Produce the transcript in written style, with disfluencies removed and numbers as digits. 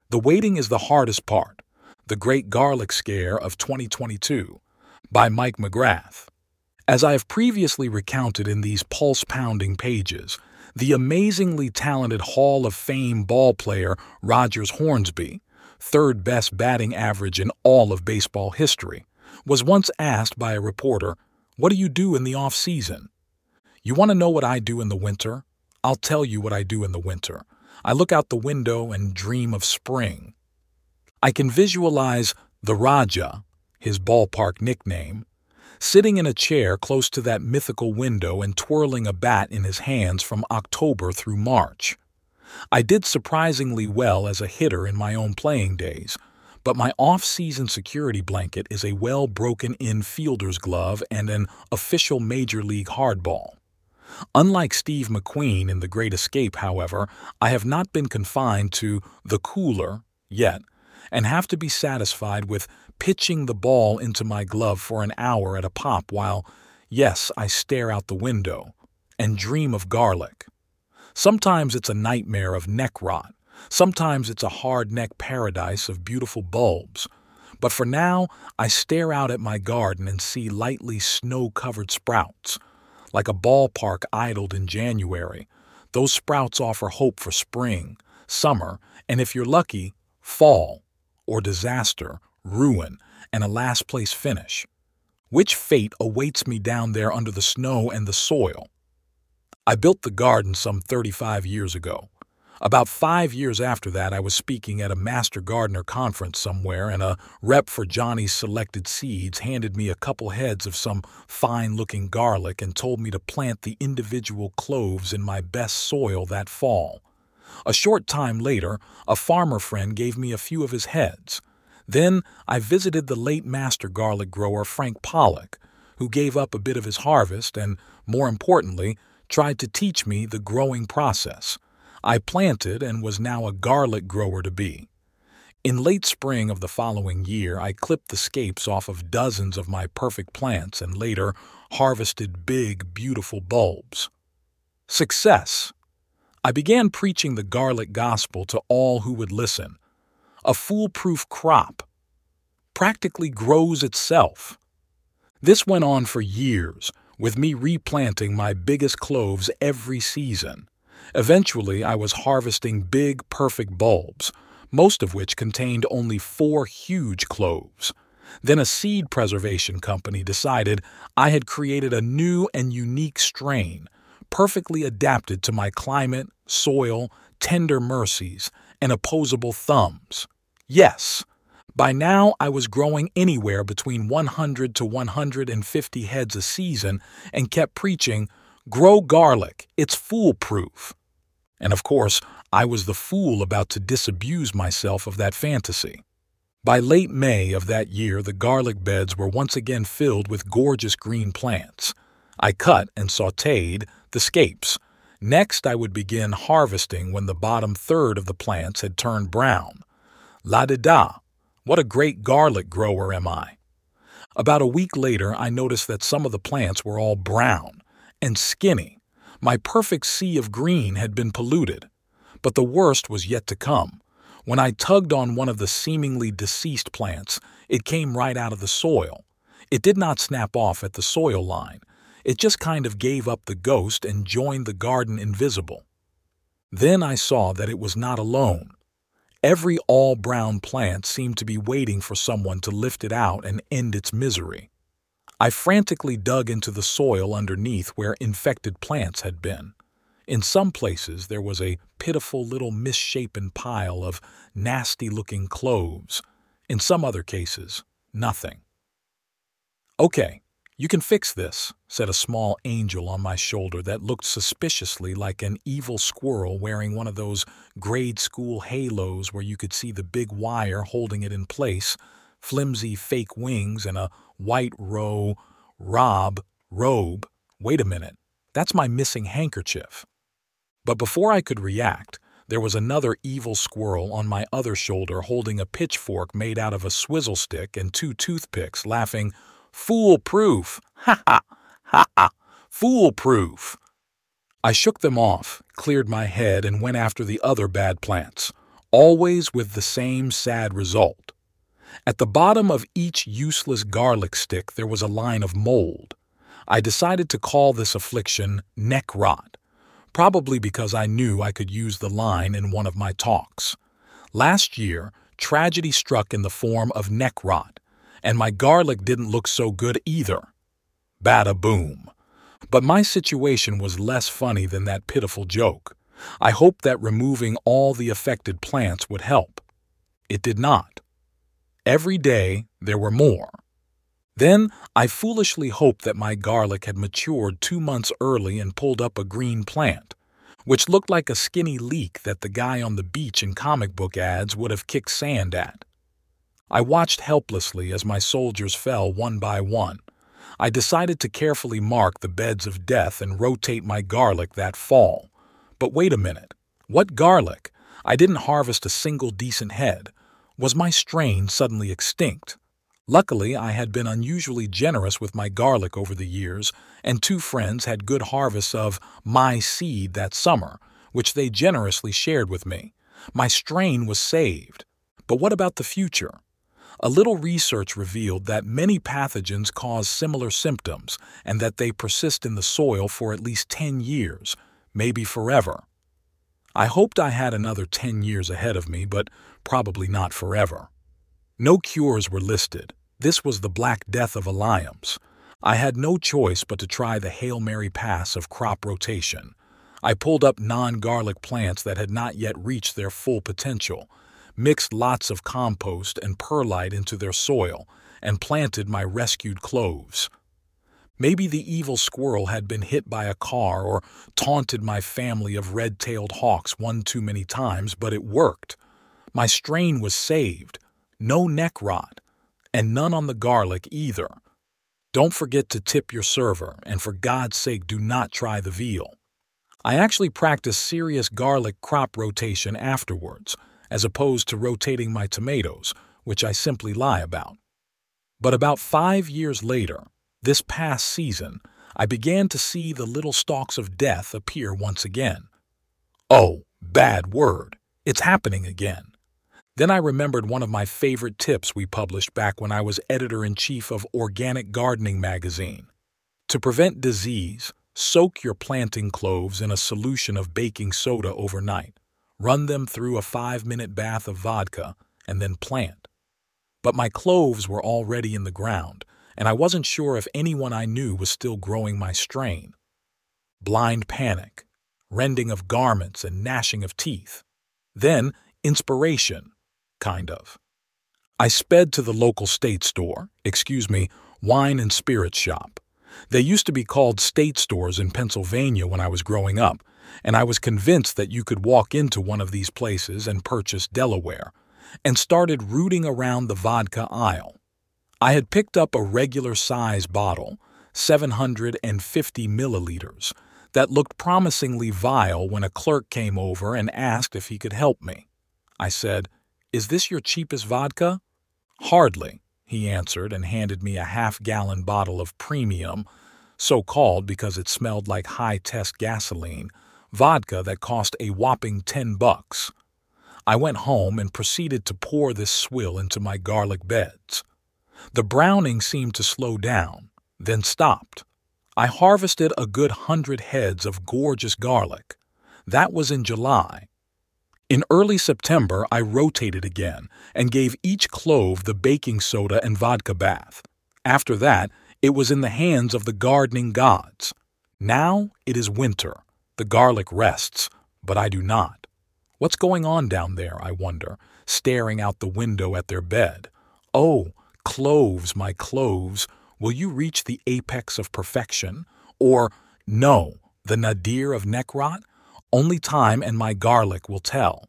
The Waiting is the Hardest Part, The Great Garlic Scare of 2022, by Mike McGrath. As I have previously recounted in these pulse-pounding pages, the amazingly talented Hall of Fame ballplayer Rogers Hornsby, third best batting average in all of baseball history, was once asked by a reporter, "What do you do in the off-season?" "You want to know what I do in the winter? I'll tell you what I do in the winter. I look out the window and dream of spring." I can visualize the Raja, his ballpark nickname, sitting in a chair close to that mythical window and twirling a bat in his hands from October through March. I did surprisingly well as a hitter in my own playing days, but my off-season security blanket is a well-broken-in fielder's glove and an official Major League hardball. Unlike Steve McQueen in The Great Escape, however, I have not been confined to the cooler yet, and have to be satisfied with pitching the ball into my glove for an hour at a pop while, yes, I stare out the window and dream of garlic. Sometimes it's a nightmare of neck rot. Sometimes it's a hard-neck paradise of beautiful bulbs. But for now, I stare out at my garden and see lightly snow-covered sprouts. Like a ballpark idled in January, those sprouts offer hope for spring, summer, and if you're lucky, fall, or disaster, ruin, and a last-place finish. Which fate awaits me down there under the snow and the soil? I built the garden some 35 years ago. About 5 years after that, I was speaking at a Master Gardener conference somewhere, and a rep for Johnny's Selected Seeds handed me a couple heads of some fine-looking garlic and told me to plant the individual cloves in my best soil that fall. A short time later, a farmer friend gave me a few of his heads. Then I visited the late master garlic grower Frank Pollock, who gave up a bit of his harvest and, more importantly, tried to teach me the growing process. I planted and was now a garlic grower-to-be. In late spring of the following year, I clipped the scapes off of dozens of my perfect plants and later harvested big, beautiful bulbs. Success! I began preaching the garlic gospel to all who would listen. A foolproof crop practically grows itself. This went on for years, with me replanting my biggest cloves every season. Eventually, I was harvesting big, perfect bulbs, most of which contained only 4 huge cloves. Then a seed preservation company decided I had created a new and unique strain, perfectly adapted to my climate, soil, tender mercies, and opposable thumbs. Yes, by now I was growing anywhere between 100 to 150 heads a season and kept preaching, "Grow garlic, it's foolproof." And of course, I was the fool about to disabuse myself of that fantasy. By late May of that year, the garlic beds were once again filled with gorgeous green plants. I cut and sautéed the scapes. Next, I would begin harvesting when the bottom third of the plants had turned brown. La-da-da, what a great garlic grower am I! About a week later, I noticed that some of the plants were all brown and skinny. My perfect sea of green had been polluted. But the worst was yet to come. When I tugged on one of the seemingly deceased plants, it came right out of the soil. It did not snap off at the soil line. It just kind of gave up the ghost and joined the garden invisible. Then I saw that it was not alone. Every all-brown plant seemed to be waiting for someone to lift it out and end its misery. I frantically dug into the soil underneath where infected plants had been. In some places there was a pitiful little misshapen pile of nasty-looking cloves. In some other cases, nothing. "Okay, you can fix this," said a small angel on my shoulder that looked suspiciously like an evil squirrel wearing one of those grade school halos where you could see the big wire holding it in place, flimsy fake wings, and a white robe. Wait a minute, that's my missing handkerchief. But before I could react, there was another evil squirrel on my other shoulder holding a pitchfork made out of a swizzle stick and 2 toothpicks, laughing, "Foolproof! Ha ha! Ha ha! Foolproof!" I shook them off, cleared my head, and went after the other bad plants, always with the same sad result. At the bottom of each useless garlic stick there was a line of mold. I decided to call this affliction neck rot, probably because I knew I could use the line in one of my talks. Last year, tragedy struck in the form of neck rot, and my garlic didn't look so good either. Bada boom. But my situation was less funny than that pitiful joke. I hoped that removing all the affected plants would help. It did not. Every day there were more. Then I foolishly hoped that my garlic had matured 2 months early and pulled up a green plant, which looked like a skinny leek that the guy on the beach in comic book ads would have kicked sand at. I watched helplessly as my soldiers fell one by one. I decided to carefully mark the beds of death and rotate my garlic that fall. But wait a minute. What garlic? I didn't harvest a single decent head. Was my strain suddenly extinct? Luckily, I had been unusually generous with my garlic over the years, and 2 friends had good harvests of my seed that summer, which they generously shared with me. My strain was saved. But what about the future? A little research revealed that many pathogens cause similar symptoms and that they persist in the soil for at least 10 years, maybe forever. I hoped I had another 10 years ahead of me, but probably not forever. No cures were listed. This was the Black Death of alliums. I had no choice but to try the Hail Mary pass of crop rotation. I pulled up non-garlic plants that had not yet reached their full potential, mixed lots of compost and perlite into their soil, and planted my rescued cloves. Maybe the evil squirrel had been hit by a car or taunted my family of red-tailed hawks one too many times, but it worked. My strain was saved. No neck rot. And none on the garlic either. Don't forget to tip your server, and for God's sake do not try the veal. I actually practiced serious garlic crop rotation afterwards, as opposed to rotating my tomatoes, which I simply lie about. But about 5 years later, this past season, I began to see the little stalks of death appear once again. Oh, bad word. It's happening again. Then I remembered one of my favorite tips we published back when I was editor-in-chief of Organic Gardening magazine. To prevent disease, soak your planting cloves in a solution of baking soda overnight. Run them through a 5-minute bath of vodka, and then plant. But my cloves were already in the ground, and I wasn't sure if anyone I knew was still growing my strain. Blind panic, rending of garments and gnashing of teeth. Then inspiration, kind of. I sped to the local state store, wine and spirits shop. They used to be called state stores in Pennsylvania when I was growing up, and I was convinced that you could walk into one of these places and purchase Delaware, and started rooting around the vodka aisle. I had picked up a regular size bottle, 750 milliliters, that looked promisingly vile when a clerk came over and asked if he could help me. I said, "Is this your cheapest vodka?" "Hardly," he answered and handed me a half-gallon bottle of premium, so called because it smelled like high-test gasoline, vodka that cost a whopping $10. I went home and proceeded to pour this swill into my garlic beds. The browning seemed to slow down, then stopped. I harvested a good 100 heads of gorgeous garlic. That was in July. In early September, I rotated again and gave each clove the baking soda and vodka bath. After that, it was in the hands of the gardening gods. Now it is winter. The garlic rests, but I do not. What's going on down there, I wonder, staring out the window at their bed? Oh, cloves, my cloves, will you reach the apex of perfection? Or, no, the nadir of neck rot? Only time and my garlic will tell.